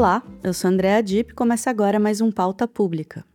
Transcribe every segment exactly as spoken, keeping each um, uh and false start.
Olá, eu sou Andréa Dipp e começa agora mais um Pauta Pública.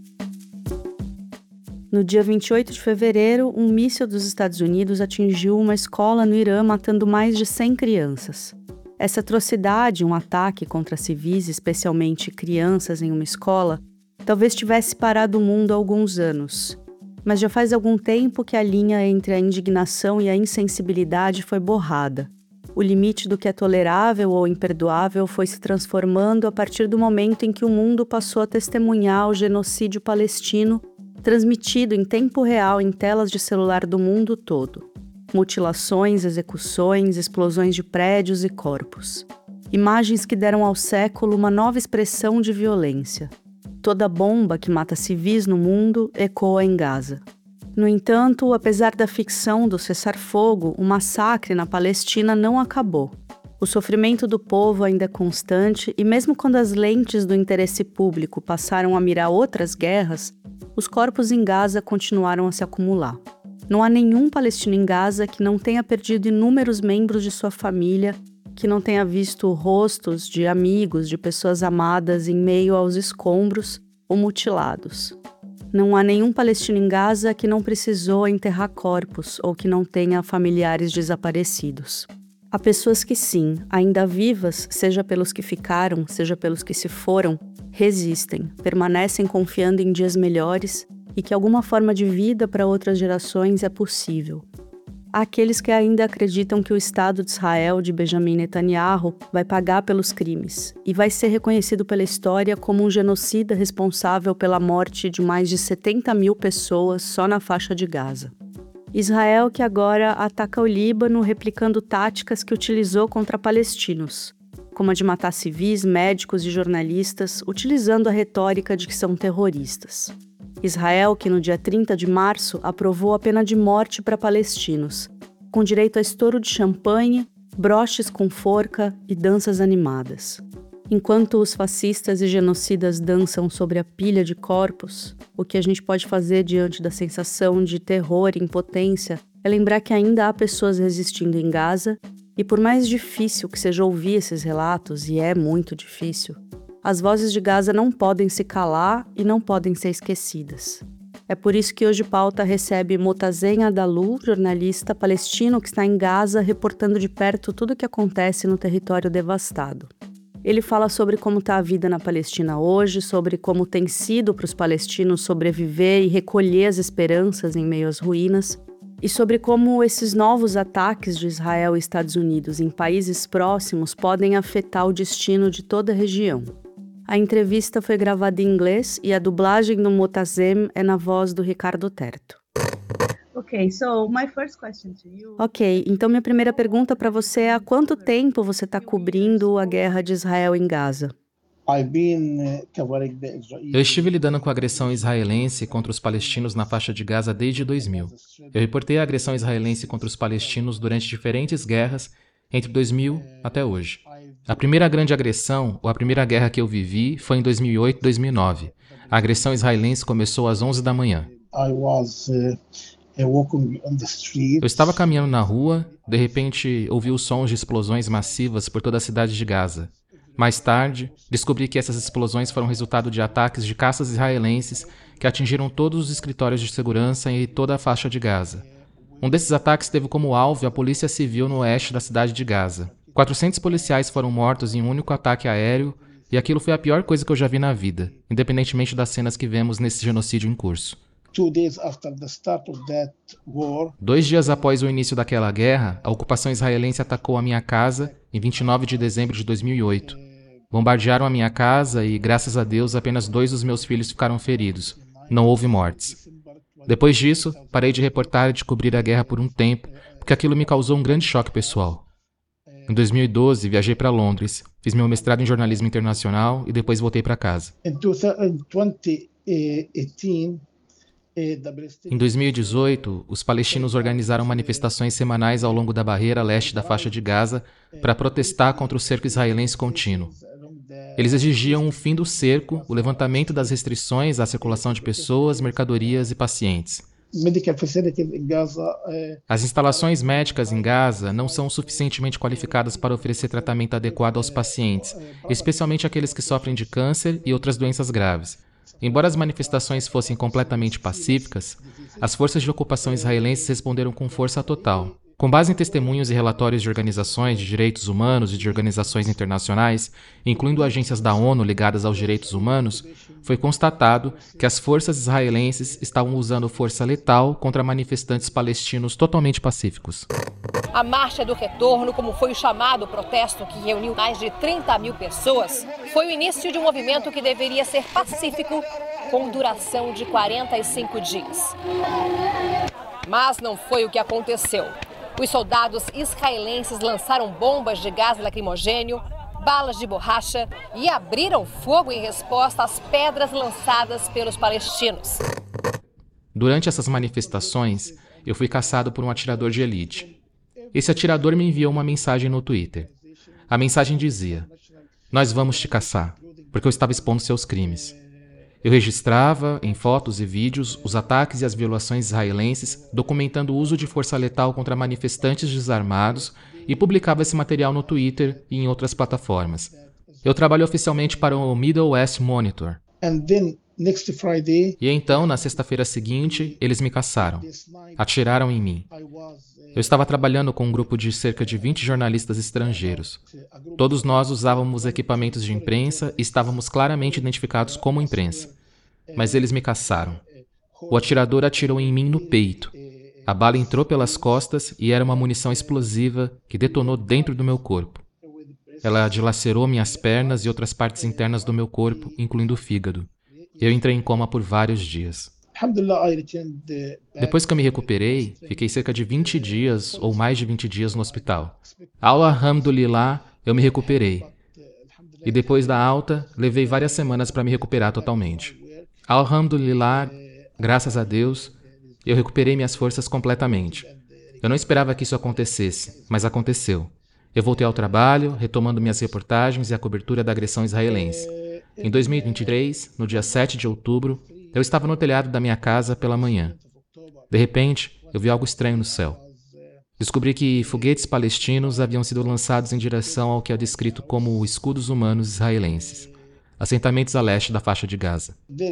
No dia vinte e oito de fevereiro, um míssil dos Estados Unidos atingiu uma escola no Irã, matando mais de cem crianças. Essa atrocidade, um ataque contra civis, especialmente crianças em uma escola, talvez tivesse parado o mundo há alguns anos. Mas já faz algum tempo que a linha entre a indignação e a insensibilidade foi borrada. O limite do que é tolerável ou imperdoável foi se transformando a partir do momento em que o mundo passou a testemunhar o genocídio palestino, transmitido em tempo real em telas de celular do mundo todo. Mutilações, execuções, explosões de prédios e corpos. Imagens que deram ao século uma nova expressão de violência. Toda bomba que mata civis no mundo ecoa em Gaza. No entanto, apesar da ficção do cessar-fogo, o massacre na Palestina não acabou. O sofrimento do povo ainda é constante e mesmo quando as lentes do interesse público passaram a mirar outras guerras, os corpos em Gaza continuaram a se acumular. Não há nenhum palestino em Gaza que não tenha perdido inúmeros membros de sua família, que não tenha visto rostos de amigos, de pessoas amadas em meio aos escombros ou mutilados. Não há nenhum palestino em Gaza que não precisou enterrar corpos ou que não tenha familiares desaparecidos. Há pessoas que sim, ainda vivas, seja pelos que ficaram, seja pelos que se foram, resistem, permanecem confiando em dias melhores e que alguma forma de vida para outras gerações é possível. Há aqueles que ainda acreditam que o Estado de Israel de Benjamin Netanyahu vai pagar pelos crimes e vai ser reconhecido pela história como um genocida responsável pela morte de mais de setenta mil pessoas só na faixa de Gaza. Israel que agora ataca o Líbano replicando táticas que utilizou contra palestinos, como a de matar civis, médicos e jornalistas, utilizando a retórica de que são terroristas. Israel, que no dia trinta de março aprovou a pena de morte para palestinos, com direito a estouro de champanhe, broches com forca e danças animadas. Enquanto os fascistas e genocidas dançam sobre a pilha de corpos, o que a gente pode fazer diante da sensação de terror e impotência é lembrar que ainda há pessoas resistindo em Gaza e por mais difícil que seja ouvir esses relatos, e é muito difícil, as vozes de Gaza não podem se calar e não podem ser esquecidas. É por isso que hoje Pauta recebe Motazen Adalu, jornalista palestino que está em Gaza reportando de perto tudo o que acontece no território devastado. Ele fala sobre como está a vida na Palestina hoje, sobre como tem sido para os palestinos sobreviver e recolher as esperanças em meio às ruínas, e sobre como esses novos ataques de Israel e Estados Unidos em países próximos podem afetar o destino de toda a região. A entrevista foi gravada em inglês e a dublagem do Motazen é na voz do Ricardo Terto. Okay, so my first question to you... Ok, então minha primeira pergunta para você é há quanto tempo você está cobrindo a guerra de Israel em Gaza? Eu estive lidando com a agressão israelense contra os palestinos na faixa de Gaza desde dois mil. Eu reportei a agressão israelense contra os palestinos durante diferentes guerras entre dois mil até hoje. A primeira grande agressão, ou a primeira guerra que eu vivi, foi em dois mil e oito, dois mil e nove. A agressão israelense começou às onze da manhã. Eu estava caminhando na rua, de repente ouvi os sons de explosões massivas por toda a cidade de Gaza. Mais tarde, descobri que essas explosões foram resultado de ataques de caças israelenses que atingiram todos os escritórios de segurança e toda a faixa de Gaza. Um desses ataques teve como alvo a Polícia Civil no oeste da cidade de Gaza. quatrocentos policiais foram mortos em um único ataque aéreo e aquilo foi a pior coisa que eu já vi na vida, independentemente das cenas que vemos nesse genocídio em curso. Dois dias após o início daquela guerra, a ocupação israelense atacou a minha casa em vinte e nove de dezembro de dois mil e oito. Bombardearam a minha casa e, graças a Deus, apenas dois dos meus filhos ficaram feridos. Não houve mortes. Depois disso, parei de reportar e de cobrir a guerra por um tempo, porque aquilo me causou um grande choque pessoal. Em dois mil e doze, viajei para Londres, fiz meu mestrado em jornalismo internacional e depois voltei para casa. Em dois mil e dezoito, os palestinos organizaram manifestações semanais ao longo da barreira leste da faixa de Gaza para protestar contra o cerco israelense contínuo. Eles exigiam o fim do cerco, o levantamento das restrições à circulação de pessoas, mercadorias e pacientes. As instalações médicas em Gaza não são suficientemente qualificadas para oferecer tratamento adequado aos pacientes, especialmente aqueles que sofrem de câncer e outras doenças graves. Embora as manifestações fossem completamente pacíficas, as forças de ocupação israelenses responderam com força total. Com base em testemunhos e relatórios de organizações de direitos humanos e de organizações internacionais, incluindo agências da ONU ligadas aos direitos humanos, foi constatado que as forças israelenses estavam usando força letal contra manifestantes palestinos totalmente pacíficos. A Marcha do Retorno, como foi o chamado protesto que reuniu mais de trinta mil pessoas, foi o início de um movimento que deveria ser pacífico, com duração de quarenta e cinco dias. Mas não foi o que aconteceu. Os soldados israelenses lançaram bombas de gás lacrimogênio, balas de borracha e abriram fogo em resposta às pedras lançadas pelos palestinos. Durante essas manifestações, eu fui caçado por um atirador de elite. Esse atirador me enviou uma mensagem no Twitter. A mensagem dizia: "Nós vamos te caçar", porque eu estava expondo seus crimes. Eu registrava, em fotos e vídeos, os ataques e as violações israelenses, documentando o uso de força letal contra manifestantes desarmados e publicava esse material no Twitter e em outras plataformas. Eu trabalho oficialmente para o Middle East Monitor. E então, na sexta-feira seguinte, eles me caçaram. Atiraram em mim. Eu estava trabalhando com um grupo de cerca de vinte jornalistas estrangeiros. Todos nós usávamos equipamentos de imprensa e estávamos claramente identificados como imprensa. Mas eles me caçaram. O atirador atirou em mim no peito. A bala entrou pelas costas e era uma munição explosiva que detonou dentro do meu corpo. Ela dilacerou minhas pernas e outras partes internas do meu corpo, incluindo o fígado. Eu entrei em coma por vários dias. Depois que eu me recuperei, fiquei cerca de vinte dias ou mais de vinte dias no hospital. Alhamdulillah, eu me recuperei. E depois da alta, levei várias semanas para me recuperar totalmente. Alhamdulillah, graças a Deus, eu recuperei minhas forças completamente. Eu não esperava que isso acontecesse, mas aconteceu. Eu voltei ao trabalho, retomando minhas reportagens e a cobertura da agressão israelense. Em dois mil e vinte e três, no dia sete de outubro, eu estava no telhado da minha casa pela manhã. De repente, eu vi algo estranho no céu. Descobri que foguetes palestinos haviam sido lançados em direção ao que é descrito como escudos humanos israelenses, assentamentos a leste da faixa de Gaza.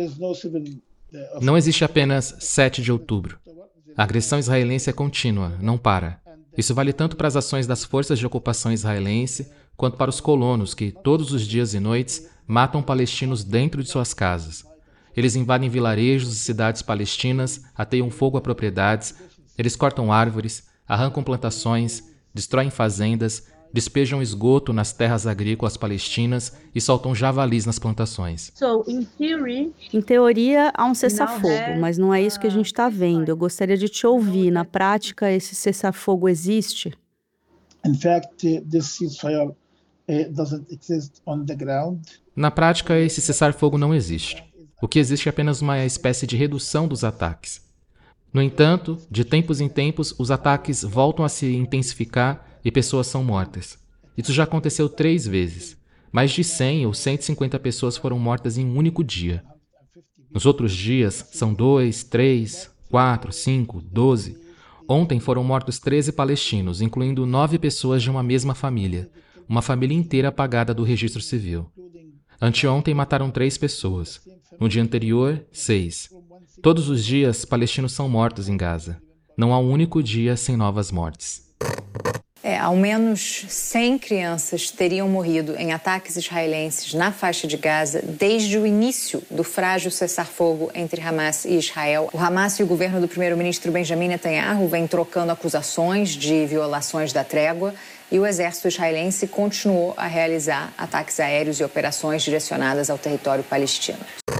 Não existe apenas sete de outubro. A agressão israelense é contínua, não para. Isso vale tanto para as ações das forças de ocupação israelense, quanto para os colonos que, todos os dias e noites, matam palestinos dentro de suas casas. Eles invadem vilarejos e cidades palestinas, ateiam fogo a propriedades, eles cortam árvores, arrancam plantações, destroem fazendas, despejam esgoto nas terras agrícolas palestinas e soltam javalis nas plantações. So, in theory, Em teoria, há um cessar-fogo, mas não é isso que a gente está vendo. Eu gostaria de te ouvir. Na prática, esse cessar-fogo existe? In fact, this ceasefire uh, doesn't exist on the ground. Na prática, esse cessar-fogo não existe. O que existe é apenas uma espécie de redução dos ataques. No entanto, de tempos em tempos, os ataques voltam a se intensificar e pessoas são mortas. Isso já aconteceu três vezes. Mais de cem ou cento e cinquenta pessoas foram mortas em um único dia. Nos outros dias, são dois, três, quatro, cinco, doze. Ontem foram mortos treze palestinos, incluindo nove pessoas de uma mesma família. Uma família inteira apagada do registro civil. Anteontem mataram três pessoas. No dia anterior, seis. Todos os dias, palestinos são mortos em Gaza. Não há um único dia sem novas mortes. É, ao menos cem crianças teriam morrido em ataques israelenses na faixa de Gaza desde o início do frágil cessar-fogo entre Hamas e Israel. O Hamas e o governo do primeiro-ministro Benjamin Netanyahu vêm trocando acusações de violações da trégua e o exército israelense continuou a realizar ataques aéreos e operações direcionadas ao território palestino.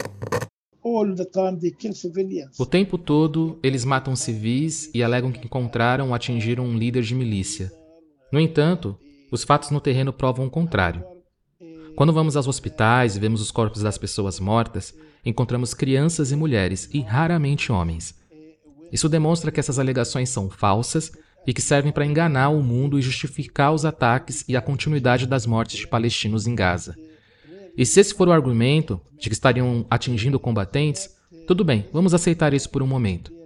O tempo todo, eles matam civis e alegam que encontraram ou atingiram um líder de milícia. No entanto, os fatos no terreno provam o contrário. Quando vamos aos hospitais e vemos os corpos das pessoas mortas, encontramos crianças e mulheres, e raramente homens. Isso demonstra que essas alegações são falsas e que servem para enganar o mundo e justificar os ataques e a continuidade das mortes de palestinos em Gaza. E se esse for o argumento de que estariam atingindo combatentes, tudo bem, vamos aceitar isso por um momento.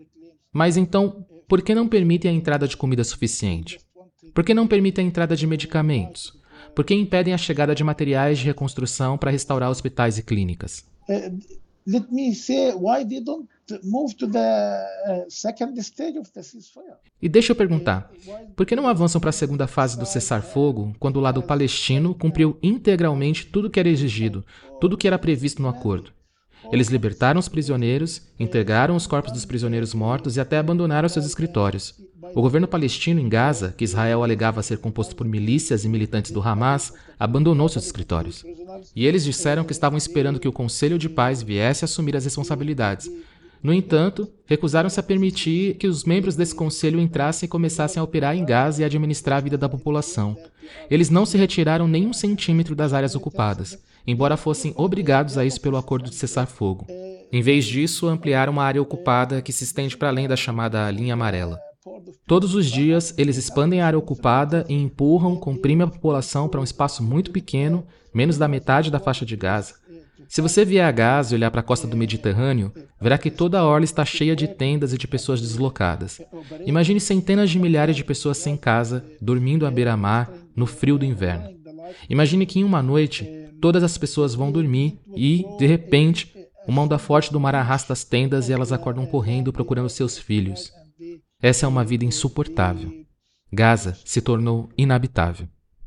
Mas então, por que não permitem a entrada de comida suficiente? Por que não permitem a entrada de medicamentos? Por que impedem a chegada de materiais de reconstrução para restaurar hospitais e clínicas? Uh, let me say why they don't move to the uh, second stage of the ceasefire. E deixa eu perguntar, por que não avançam para a segunda fase do cessar-fogo quando o lado palestino cumpriu integralmente tudo o que era exigido, tudo o que era previsto no acordo? Eles libertaram os prisioneiros, entregaram os corpos dos prisioneiros mortos e até abandonaram seus escritórios. O governo palestino em Gaza, que Israel alegava ser composto por milícias e militantes do Hamas, abandonou seus escritórios. E eles disseram que estavam esperando que o Conselho de Paz viesse assumir as responsabilidades. No entanto, recusaram-se a permitir que os membros desse conselho entrassem e começassem a operar em Gaza e administrar a vida da população. Eles não se retiraram nem um centímetro das áreas ocupadas, embora fossem obrigados a isso pelo acordo de cessar-fogo. Em vez disso, ampliaram uma área ocupada que se estende para além da chamada linha amarela. Todos os dias, eles expandem a área ocupada e empurram, comprimem a população para um espaço muito pequeno, menos da metade da faixa de Gaza. Se você vier a Gaza e olhar para a costa do Mediterrâneo, verá que toda a orla está cheia de tendas e de pessoas deslocadas. Imagine centenas de milhares de pessoas sem casa, dormindo à beira-mar, no frio do inverno. Imagine que em uma noite, todas as pessoas vão dormir e, de repente, uma onda forte do mar arrasta as tendas e elas acordam correndo procurando seus filhos. Essa é uma vida insuportável. Gaza se tornou inabitável.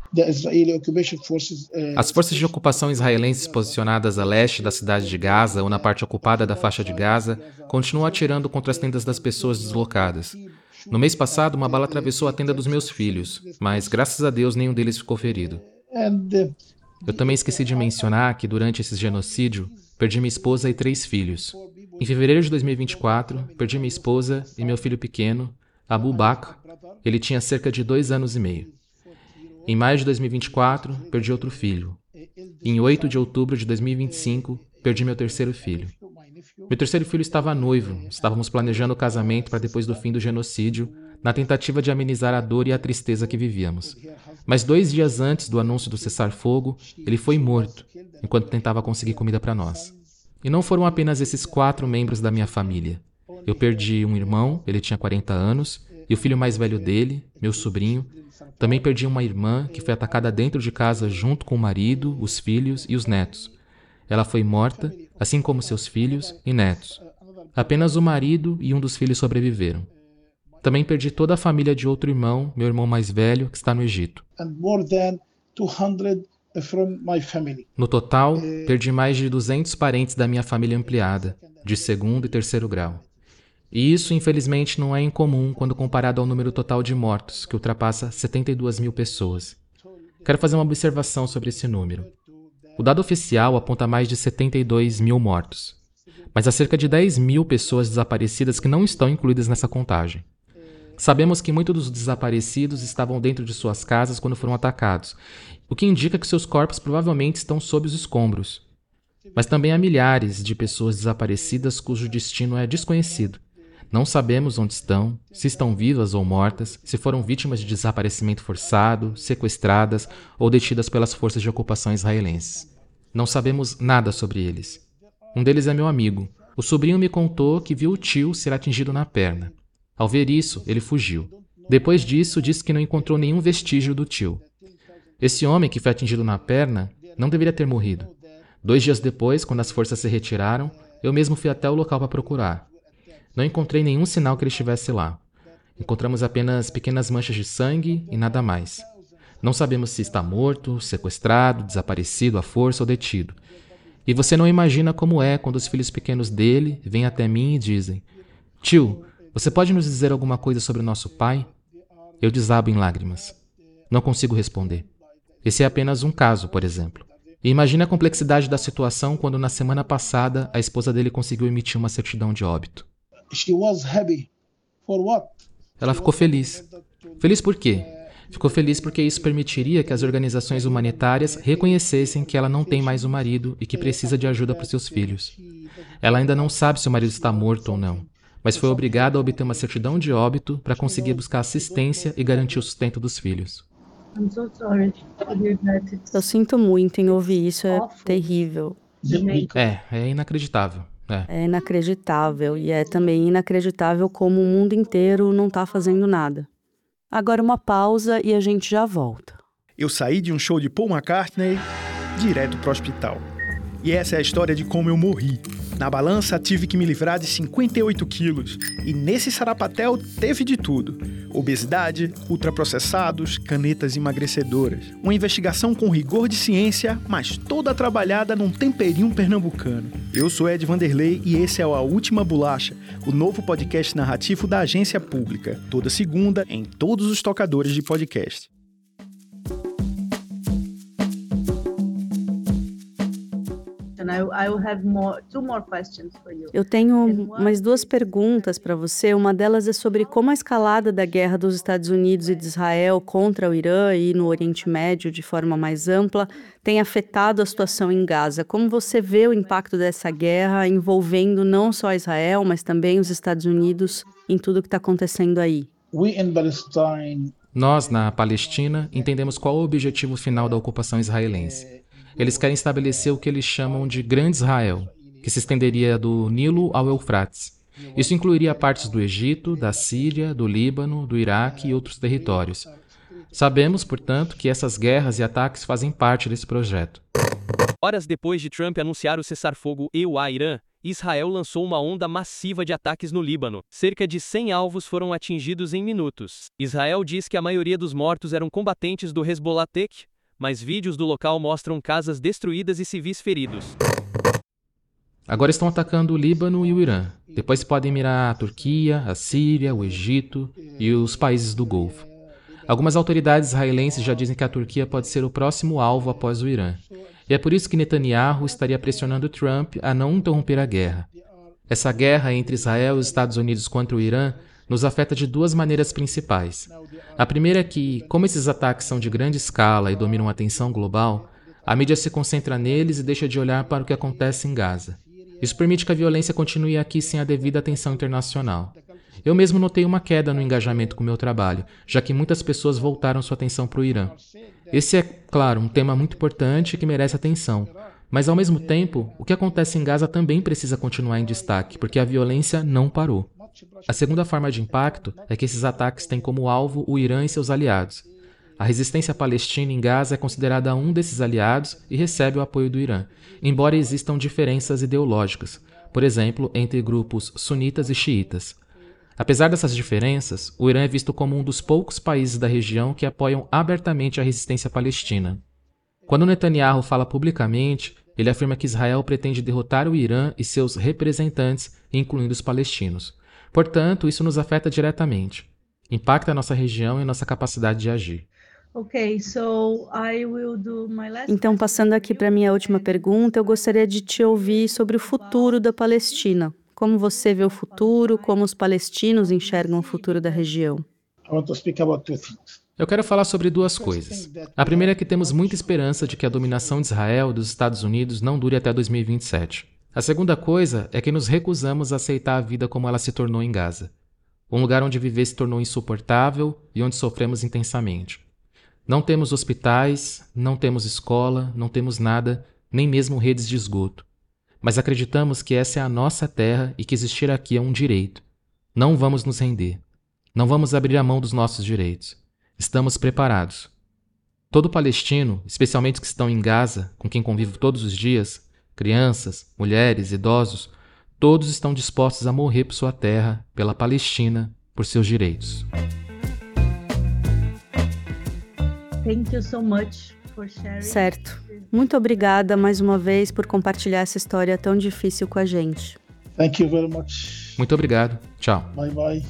As forças de ocupação israelenses posicionadas a leste da cidade de Gaza ou na parte ocupada da faixa de Gaza continuam atirando contra as tendas das pessoas deslocadas. No mês passado, uma bala atravessou a tenda dos meus filhos, mas graças a Deus nenhum deles ficou ferido. Eu também esqueci de mencionar que durante esse genocídio, perdi minha esposa e três filhos. Em fevereiro de dois mil e vinte e quatro, perdi minha esposa e meu filho pequeno, Abu Bakr. Ele tinha cerca de dois anos e meio. Em maio de dois mil e vinte e quatro, perdi outro filho. Em oito de outubro de dois mil e vinte e cinco, perdi meu terceiro filho. Meu terceiro filho estava noivo, estávamos planejando o casamento para depois do fim do genocídio, na tentativa de amenizar a dor e a tristeza que vivíamos. Mas dois dias antes do anúncio do cessar-fogo, ele foi morto, enquanto tentava conseguir comida para nós. E não foram apenas esses quatro membros da minha família. Eu perdi um irmão, ele tinha quarenta anos, e o filho mais velho dele, meu sobrinho. Também perdi uma irmã que foi atacada dentro de casa junto com o marido, os filhos e os netos. Ela foi morta, assim como seus filhos e netos. Apenas o marido e um dos filhos sobreviveram. Também perdi toda a família de outro irmão, meu irmão mais velho, que está no Egito. No total, perdi mais de duzentos parentes da minha família ampliada, de segundo e terceiro grau. E isso, infelizmente, não é incomum quando comparado ao número total de mortos, que ultrapassa setenta e duas mil pessoas. Quero fazer uma observação sobre esse número. O dado oficial aponta mais de setenta e dois mil mortos, mas há cerca de dez mil pessoas desaparecidas que não estão incluídas nessa contagem. Sabemos que muitos dos desaparecidos estavam dentro de suas casas quando foram atacados, o que indica que seus corpos provavelmente estão sob os escombros. Mas também há milhares de pessoas desaparecidas cujo destino é desconhecido. Não sabemos onde estão, se estão vivas ou mortas, se foram vítimas de desaparecimento forçado, sequestradas ou detidas pelas forças de ocupação israelenses. Não sabemos nada sobre eles. Um deles é meu amigo. O sobrinho me contou que viu o tio ser atingido na perna. Ao ver isso, ele fugiu. Depois disso, disse que não encontrou nenhum vestígio do tio. Esse homem que foi atingido na perna não deveria ter morrido. Dois dias depois, quando as forças se retiraram, eu mesmo fui até o local para procurar. Não encontrei nenhum sinal que ele estivesse lá. Encontramos apenas pequenas manchas de sangue e nada mais. Não sabemos se está morto, sequestrado, desaparecido à força ou detido. E você não imagina como é quando os filhos pequenos dele vêm até mim e dizem: "Tio, você pode nos dizer alguma coisa sobre o nosso pai?" Eu desabo em lágrimas. Não consigo responder. Esse é apenas um caso, por exemplo. E imagine a complexidade da situação quando na semana passada a esposa dele conseguiu emitir uma certidão de óbito. Ela ficou feliz. Feliz por quê? Ficou feliz porque isso permitiria que as organizações humanitárias reconhecessem que ela não tem mais um marido e que precisa de ajuda para os seus filhos. Ela ainda não sabe se o marido está morto ou não, mas foi obrigada a obter uma certidão de óbito para conseguir buscar assistência e garantir o sustento dos filhos. Eu sinto muito em ouvir isso, é terrível. É, é inacreditável, É. É inacreditável, e é também inacreditável como o mundo inteiro não está fazendo nada. Agora uma pausa e a gente já volta. Eu saí de um show de Paul McCartney direto pro hospital. E essa é a história de como eu morri. Na balança, tive que me livrar de cinquenta e oito quilos. E nesse sarapatel teve de tudo. Obesidade, ultraprocessados, canetas emagrecedoras. Uma investigação com rigor de ciência, mas toda trabalhada num temperinho pernambucano. Eu sou Ed Vanderlei e esse é o A Última Bolacha, o novo podcast narrativo da Agência Pública. Toda segunda, em todos os tocadores de podcast. Eu tenho mais duas perguntas para você. Uma delas é sobre como a escalada da guerra dos Estados Unidos e de Israel contra o Irã e no Oriente Médio de forma mais ampla tem afetado a situação em Gaza. Como você vê o impacto dessa guerra envolvendo não só Israel, mas também os Estados Unidos em tudo que está acontecendo aí? Nós, na Palestina, entendemos qual é o objetivo final da ocupação israelense. Eles querem estabelecer o que eles chamam de Grande Israel, que se estenderia do Nilo ao Eufrates. Isso incluiria partes do Egito, da Síria, do Líbano, do Iraque e outros territórios. Sabemos, portanto, que essas guerras e ataques fazem parte desse projeto. Horas depois de Trump anunciar o cessar-fogo e o Irã, Israel lançou uma onda massiva de ataques no Líbano. Cerca de cem alvos foram atingidos em minutos. Israel diz que a maioria dos mortos eram combatentes do Hezbollah, mas vídeos do local mostram casas destruídas e civis feridos. Agora estão atacando o Líbano e o Irã. Depois podem mirar a Turquia, a Síria, o Egito e os países do Golfo. Algumas autoridades israelenses já dizem que a Turquia pode ser o próximo alvo após o Irã. E é por isso que Netanyahu estaria pressionando Trump a não interromper a guerra. Essa guerra entre Israel e os Estados Unidos contra o Irã nos afeta de duas maneiras principais. A primeira é que, como esses ataques são de grande escala e dominam a atenção global, a mídia se concentra neles e deixa de olhar para o que acontece em Gaza. Isso permite que a violência continue aqui sem a devida atenção internacional. Eu mesmo notei uma queda no engajamento com o meu trabalho, já que muitas pessoas voltaram sua atenção para o Irã. Esse é, claro, um tema muito importante que merece atenção, mas ao mesmo tempo, o que acontece em Gaza também precisa continuar em destaque, porque a violência não parou. A segunda forma de impacto é que esses ataques têm como alvo o Irã e seus aliados. A resistência palestina em Gaza é considerada um desses aliados e recebe o apoio do Irã, embora existam diferenças ideológicas, por exemplo, entre grupos sunitas e xiitas. Apesar dessas diferenças, o Irã é visto como um dos poucos países da região que apoiam abertamente a resistência palestina. Quando Netanyahu fala publicamente, ele afirma que Israel pretende derrotar o Irã e seus representantes, incluindo os palestinos. Portanto, isso nos afeta diretamente. Impacta a nossa região e a nossa capacidade de agir. Okay, so I will do my last Então, passando aqui para a minha última pergunta, eu gostaria de te ouvir sobre o futuro da Palestina. Como você vê o futuro, como os palestinos enxergam o futuro da região? I want to speak about two things. Eu quero falar sobre duas coisas. A primeira é que temos muita esperança de que a dominação de Israel e dos Estados Unidos não dure até dois mil e vinte e sete. A segunda coisa é que nos recusamos a aceitar a vida como ela se tornou em Gaza. Um lugar onde viver se tornou insuportável e onde sofremos intensamente. Não temos hospitais, não temos escola, não temos nada, nem mesmo redes de esgoto. Mas acreditamos que essa é a nossa terra e que existir aqui é um direito. Não vamos nos render. Não vamos abrir a mão dos nossos direitos. Estamos preparados. Todo palestino, especialmente os que estão em Gaza, com quem convivo todos os dias, crianças, mulheres, idosos, todos estão dispostos a morrer por sua terra, pela Palestina, por seus direitos. Thank you so much for sharing. Certo. Muito obrigada mais uma vez por compartilhar essa história tão difícil com a gente. Thank you very much. Muito obrigado. Tchau. Bye bye.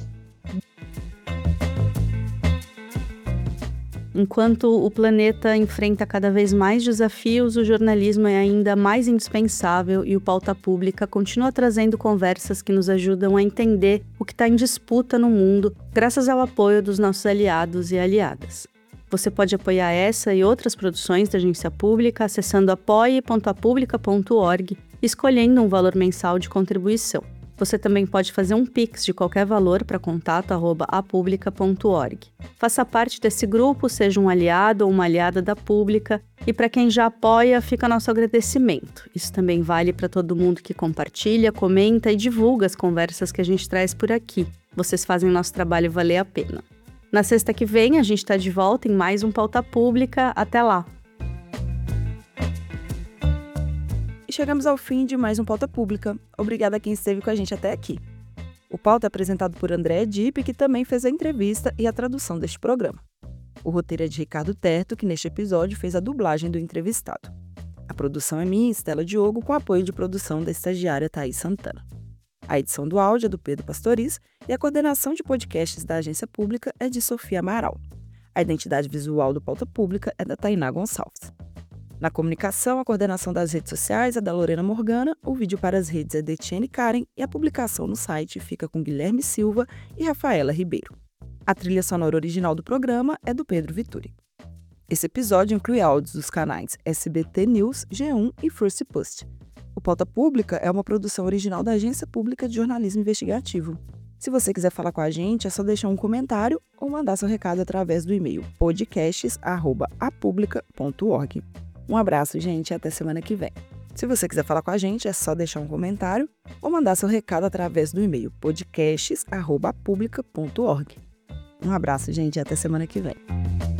Enquanto o planeta enfrenta cada vez mais desafios, o jornalismo é ainda mais indispensável e o Pauta Pública continua trazendo conversas que nos ajudam a entender o que está em disputa no mundo, graças ao apoio dos nossos aliados e aliadas. Você pode apoiar essa e outras produções da Agência Pública acessando apoie ponto a publica ponto org, escolhendo um valor mensal de contribuição. Você também pode fazer um Pix de qualquer valor para contato arroba apublica ponto org. Faça parte desse grupo, seja um aliado ou uma aliada da Pública, e para quem já apoia, fica nosso agradecimento. Isso também vale para todo mundo que compartilha, comenta e divulga as conversas que a gente traz por aqui. Vocês fazem nosso trabalho valer a pena. Na sexta que vem, a gente está de volta em mais um Pauta Pública. Até lá! Chegamos ao fim de mais um Pauta Pública. Obrigada a quem esteve com a gente até aqui. O Pauta é apresentado por André Edip, que também fez a entrevista e a tradução deste programa. O roteiro é de Ricardo Terto, que neste episódio fez a dublagem do entrevistado. A produção é minha, Estela Diogo, com apoio de produção da estagiária Thaís Santana. A edição do áudio é do Pedro Pastoriz e a coordenação de podcasts da Agência Pública é de Sofia Amaral. A identidade visual do Pauta Pública é da Tainá Gonçalves. Na comunicação, a coordenação das redes sociais é da Lorena Morgana, o vídeo para as redes é de Etienne Karen e a publicação no site fica com Guilherme Silva e Rafaela Ribeiro. A trilha sonora original do programa é do Pedro Vituri. Esse episódio inclui áudios dos canais S B T News, G um e First Post. O Pauta Pública é uma produção original da Agência Pública de Jornalismo Investigativo. Se você quiser falar com a gente, é só deixar um comentário ou mandar seu recado através do e-mail podcasts arroba apublica ponto org. Um abraço, gente, e até semana que vem. Se você quiser falar com a gente, é só deixar um comentário ou mandar seu recado através do e-mail podcasts arroba apublica ponto org. Um abraço, gente, e até semana que vem.